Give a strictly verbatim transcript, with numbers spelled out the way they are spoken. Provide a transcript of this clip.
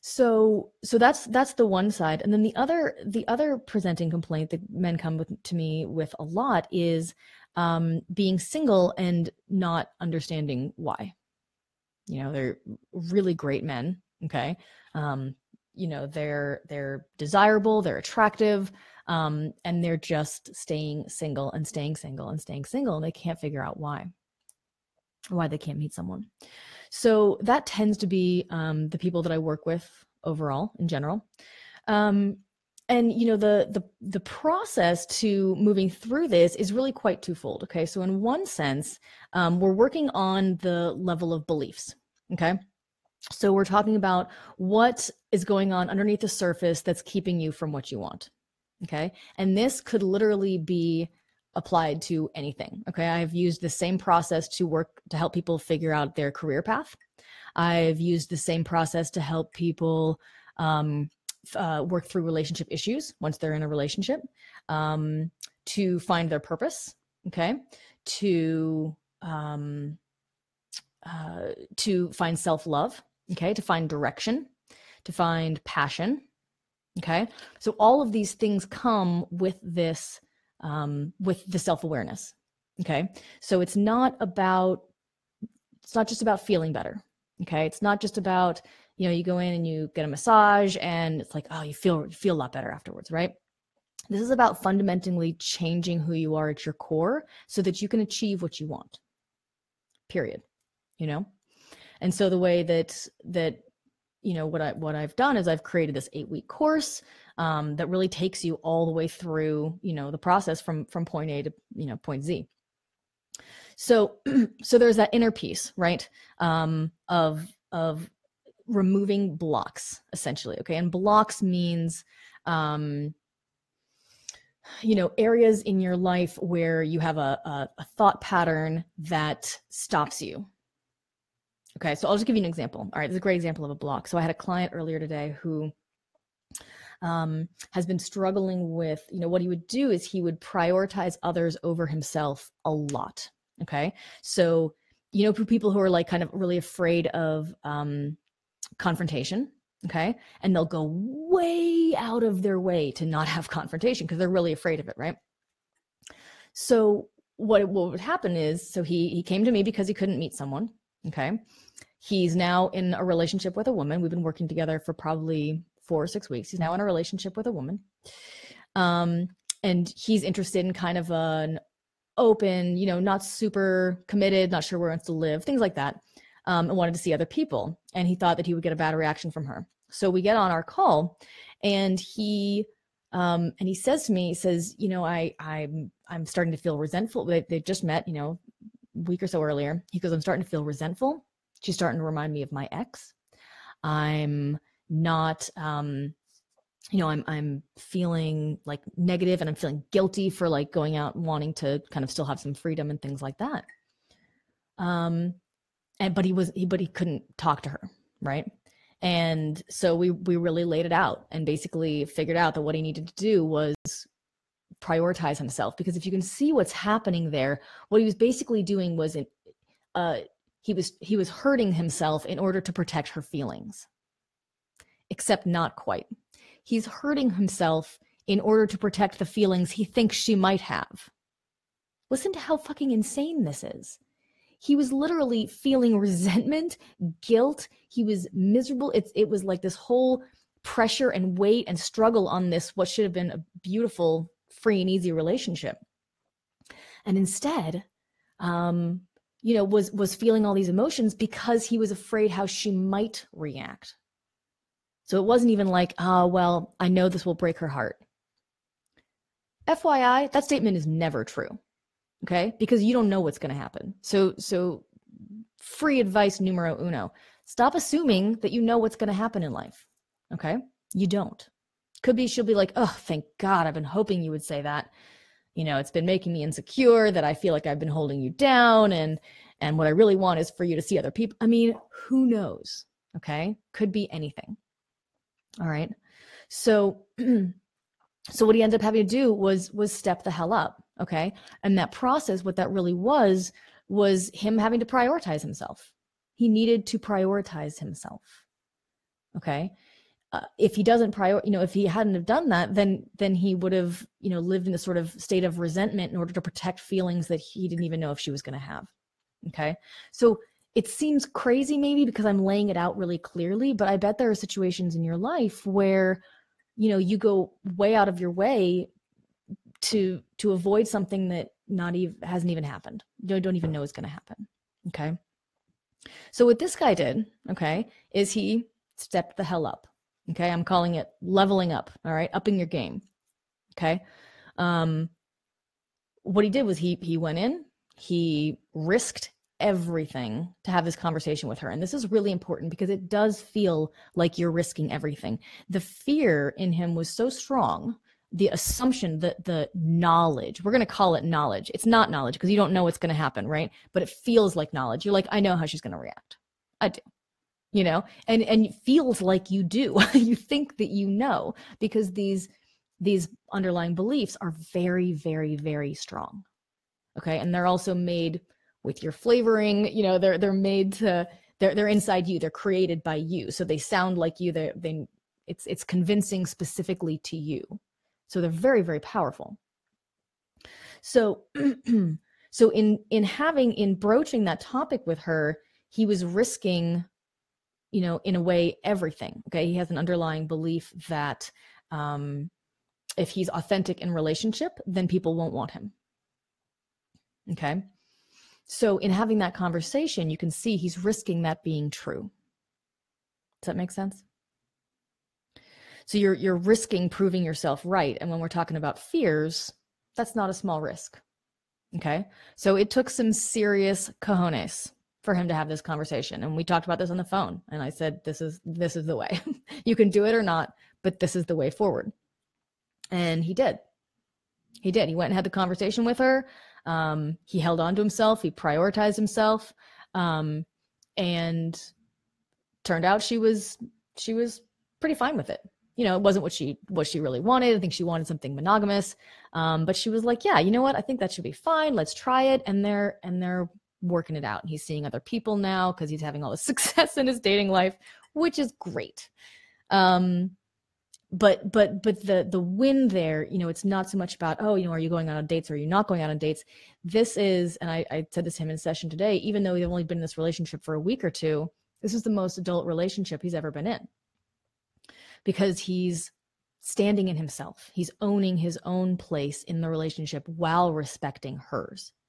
So, so that's that's the one side, and then the other the other presenting complaint that men come with, to me with a lot is um, being single and not understanding why. You know, they're really great men. Okay, um, you know, they're they're desirable, they're attractive, um, and they're just staying single and staying single and staying single, and they can't figure out why why they can't meet someone. So that tends to be um, the people that I work with overall in general. Um, and you know, the the the process to moving through this is really quite twofold. Okay, so in one sense, um, we're working on the level of beliefs. Okay, so we're talking about what is going on underneath the surface that's keeping you from what you want. Okay, and this could literally be applied to anything. Okay, I've used the same process to work to help people figure out their career path. I've used the same process to help people um, uh, work through relationship issues once they're in a relationship, um, to find their purpose. Okay, to um, uh, to find self-love. Okay, to find direction, to find passion. Okay, so all of these things come with this. Um, with the self-awareness. Okay. So it's not about, it's not just about feeling better. Okay. It's not just about, you know, you go in and you get a massage and it's like, oh, you feel, you feel a lot better afterwards, right? This is about fundamentally changing who you are at your core so that you can achieve what you want, period. You know? And so the way that, that, you know, what I, what I've done is I've created this eight week course um, that really takes you all the way through, you know, the process from, from point A to, you know, point Z. So, so there's that inner piece, right? Um, of, of removing blocks essentially. Okay. And blocks means, um, you know, areas in your life where you have a, a, a thought pattern that stops you. Okay, so I'll just give you an example. All right, this is a great example of a block. So I had a client earlier today who um, has been struggling with, you know, what he would do is he would prioritize others over himself a lot. Okay, so, you know, for people who are like kind of really afraid of um, confrontation, okay, and they'll go way out of their way to not have confrontation because they're really afraid of it, right? So what, what would happen is, so he he came to me because he couldn't meet someone. Okay. He's now in a relationship with a woman. We've been working together for probably four or six weeks. He's now in a relationship with a woman. Um, and he's interested in kind of an open, you know, not super committed, not sure where he wants to live, things like that. Um, and wanted to see other people. And he thought that he would get a bad reaction from her. So we get on our call and he, um, and he says to me, he says, you know, I, I'm, I'm starting to feel resentful. They, they just met, you know, week or so earlier. He goes, I'm starting to feel resentful. She's starting to remind me of my ex. I'm not, um, you know, I'm, I'm feeling like negative and I'm feeling guilty for like going out and wanting to kind of still have some freedom and things like that. Um, and, but he was, he, but he couldn't talk to her. Right. And so we, we really laid it out and basically figured out that what he needed to do was prioritize himself, because if you can see what's happening there, what he was basically doing was in, uh, he was he was hurting himself in order to protect her feelings, except not quite. He's hurting himself in order to protect the feelings he thinks she might have. Listen to how fucking insane this is. He was literally feeling resentment, guilt. He was miserable. It's it was like this whole pressure and weight and struggle on this, what should have been a beautiful, free and easy relationship. And instead, um, you know, was, was feeling all these emotions because he was afraid how she might react. So it wasn't even like, oh, well, I know this will break her heart. F Y I, that statement is never true. Okay. Because you don't know what's going to happen. So, so free advice numero uno, stop assuming that you know what's going to happen in life. Okay. You don't. Could be, she'll be like, oh, thank God. I've been hoping you would say that. You know, it's been making me insecure that I feel like I've been holding you down. And, and what I really want is for you to see other people. I mean, who knows? Okay. Could be anything. All right. So, so what he ended up having to do was, was step the hell up. Okay. And that process, what that really was, was him having to prioritize himself. He needed to prioritize himself. Okay. uh, if he doesn't prior, you know, if he hadn't have done that, then then he would have, you know, lived in a sort of state of resentment in order to protect feelings that he didn't even know if she was going to have. Okay, so it seems crazy maybe because I'm laying it out really clearly, but I bet there are situations in your life where, you know, you go way out of your way to to avoid something that not even hasn't even happened. You don't even know is going to happen. Okay, so what this guy did, okay, is he stepped the hell up. Okay, I'm calling it leveling up. All right, upping your game. Okay, um, what he did was he he went in, he risked everything to have this conversation with her, and this is really important because it does feel like you're risking everything. The fear in him was so strong. The assumption, the the knowledge, we're going to call it knowledge. It's not knowledge because you don't know what's going to happen, right? But it feels like knowledge. You're like, I know how she's going to react. I do. You know, and and it feels like you do. You think that you know because these these underlying beliefs are very, very, very strong. Okay, and they're also made with your flavoring. You know, they're they're made to they're they're inside you. They're created by you, so they sound like you. They they it's it's convincing specifically to you. So they're very, very powerful. So so in in having in broaching that topic with her, he was risking, you know, in a way, everything. Okay. He has an underlying belief that um, if he's authentic in relationship, then people won't want him. Okay. So in having that conversation, you can see he's risking that being true. Does that make sense? So you're, you're risking proving yourself right. And when we're talking about fears, that's not a small risk. Okay. So it took some serious cojones for him to have this conversation. And we talked about this on the phone. And I said, this is, this is the way. You can do it or not, but this is the way forward. And he did. He did. He went and had the conversation with her. Um, he held on to himself. He prioritized himself. Um, and turned out she was, she was pretty fine with it. You know, it wasn't what she, what she really wanted. I think she wanted something monogamous. Um, but she was like, yeah, you know what? I think that should be fine. Let's try it. And they're, and they're, working it out. And he's seeing other people now because he's having all the success in his dating life, which is great. Um, but but but the the win there, you know, it's not so much about, oh, you know, are you going out on dates or are you not going out on dates? This is, and I, I said this to him in session today, even though he's only been in this relationship for a week or two, this is the most adult relationship he's ever been in. Because he's standing in himself. He's owning his own place in the relationship while respecting hers.